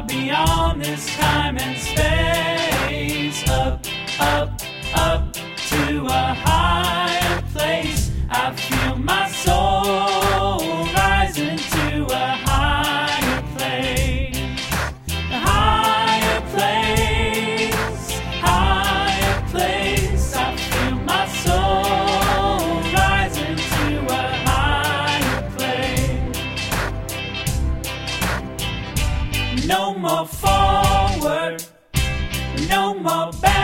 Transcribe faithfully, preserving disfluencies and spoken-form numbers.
beyond this time and space. Up, up, up to a higher place. I feel my soul rising to a higher place. A higher place, higher place. I feel my soul rising to a higher place. No more forward, no more back.